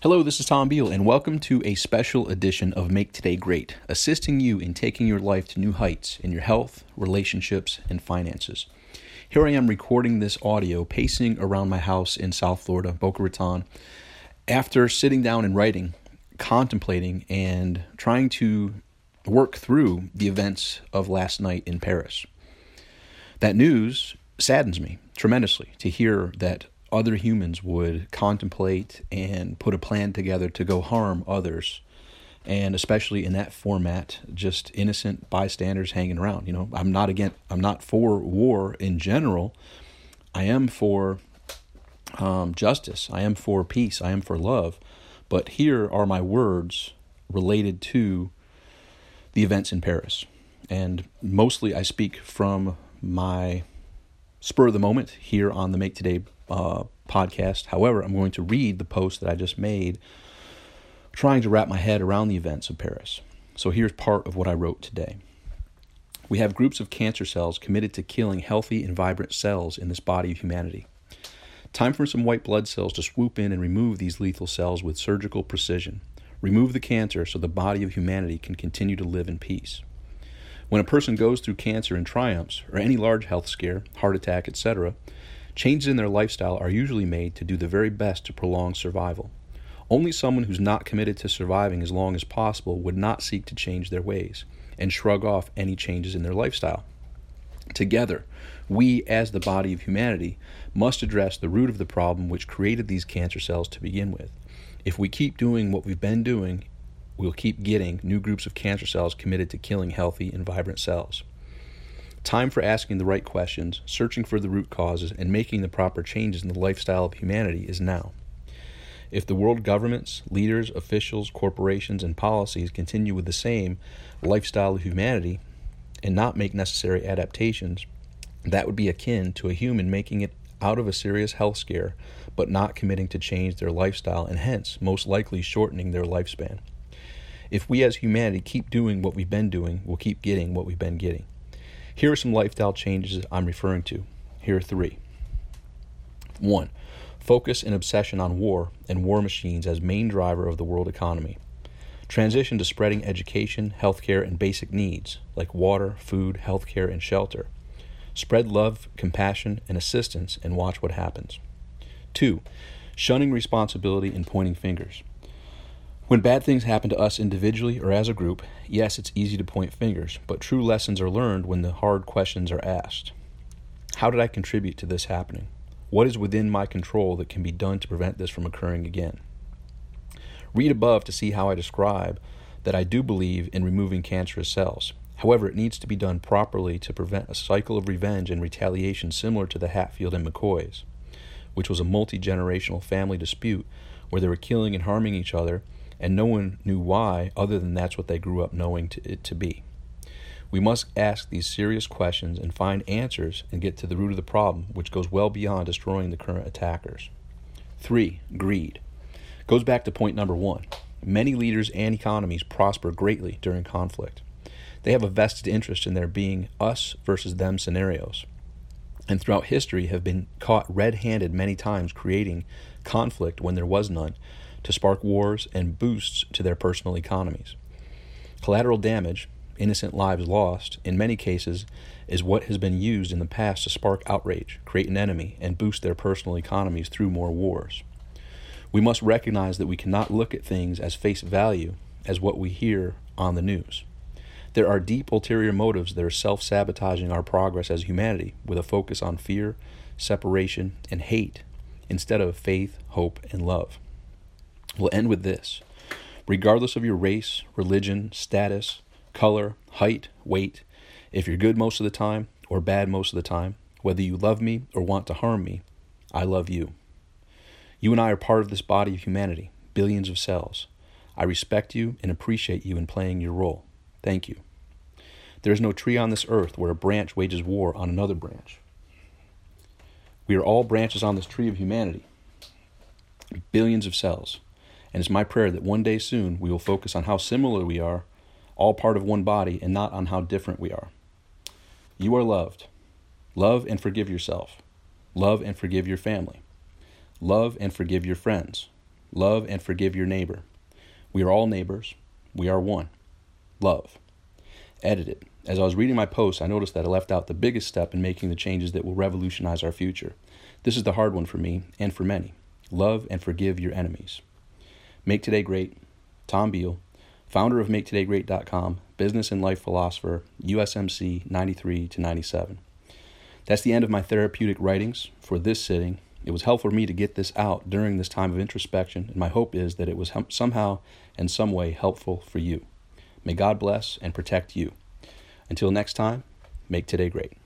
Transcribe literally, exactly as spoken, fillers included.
Hello, this is Tom Beal, and welcome to a special edition of Make Today Great, assisting you in taking your life to new heights in your health, relationships, and finances. Here I am recording this audio, pacing around my house in South Florida, Boca Raton, after sitting down and writing, contemplating, and trying to work through the events of last night in Paris. That news saddens me tremendously to hear that other humans would contemplate and put a plan together to go harm others, and especially in that format, just innocent bystanders hanging around. You know, I'm not against, I'm not for war in general. I am for um, justice. I am for peace. I am for love. But here are my words related to the events in Paris, and mostly I speak from my spur of the moment here on the Make Today uh, podcast. However, I'm going to read the post that I just made, trying to wrap my head around the events of Paris. So here's part of what I wrote today. We have groups of cancer cells committed to killing healthy and vibrant cells in this body of humanity. Time for some white blood cells to swoop in and remove these lethal cells with surgical precision. Remove the cancer so the body of humanity can continue to live in peace. When a person goes through cancer and triumphs, or any large health scare, heart attack, et cetera, changes in their lifestyle are usually made to do the very best to prolong survival. Only someone who's not committed to surviving as long as possible would not seek to change their ways and shrug off any changes in their lifestyle. Together, we, as the body of humanity, must address the root of the problem which created these cancer cells to begin with. If we keep doing what we've been doing, we'll keep getting new groups of cancer cells committed to killing healthy and vibrant cells. Time for asking the right questions, searching for the root causes, and making the proper changes in the lifestyle of humanity is now. If the world governments, leaders, officials, corporations, and policies continue with the same lifestyle of humanity and not make necessary adaptations, that would be akin to a human making it out of a serious health scare, but not committing to change their lifestyle and hence most likely shortening their lifespan. If we as humanity keep doing what we've been doing, we'll keep getting what we've been getting. Here are some lifestyle changes I'm referring to. Here are three. One, focus and obsession on war and war machines as main driver of the world economy. Transition to spreading education, healthcare, and basic needs like water, food, healthcare, and shelter. Spread love, compassion, and assistance and watch what happens. Two, shunning responsibility and pointing fingers. When bad things happen to us individually or as a group, yes, it's easy to point fingers, but true lessons are learned when the hard questions are asked. How did I contribute to this happening? What is within my control that can be done to prevent this from occurring again? Read above to see how I describe that I do believe in removing cancerous cells. However, it needs to be done properly to prevent a cycle of revenge and retaliation similar to the Hatfield and McCoys, which was a multi-generational family dispute where they were killing and harming each other, and no one knew why other than that's what they grew up knowing to, it to be. We must ask these serious questions and find answers and get to the root of the problem, which goes well beyond destroying the current attackers. Three, greed. Goes back to point number one. Many leaders and economies prosper greatly during conflict. They have a vested interest in there being us versus them scenarios, and throughout history have been caught red-handed many times creating conflict when there was none, to spark wars and boosts to their personal economies. Collateral damage, innocent lives lost, in many cases, is what has been used in the past to spark outrage, create an enemy, and boost their personal economies through more wars. We must recognize that we cannot look at things as face value as what we hear on the news. There are deep ulterior motives that are self-sabotaging our progress as humanity with a focus on fear, separation, and hate instead of faith, hope, and love. We'll end with this. Regardless of your race, religion, status, color, height, weight, if you're good most of the time or bad most of the time, whether you love me or want to harm me, I love you. You and I are part of this body of humanity, billions of cells. I respect you and appreciate you in playing your role. Thank you. There is no tree on this earth where a branch wages war on another branch. We are all branches on this tree of humanity, billions of cells. And it's my prayer that one day soon we will focus on how similar we are, all part of one body, and not on how different we are. You are loved. Love and forgive yourself. Love and forgive your family. Love and forgive your friends. Love and forgive your neighbor. We are all neighbors. We are one. Love. Edited. As I was reading my post, I noticed that I left out the biggest step in making the changes that will revolutionize our future. This is the hard one for me and for many. Love and forgive your enemies. Make Today Great. Tom Beal, founder of Make Today Great dot com, business and life philosopher, U S M C ninety-three to ninety-seven. That's the end of my therapeutic writings for this sitting. It was helpful for me to get this out during this time of introspection, and my hope is that it was hum- somehow and some way helpful for you. May God bless and protect you. Until next time, make today great.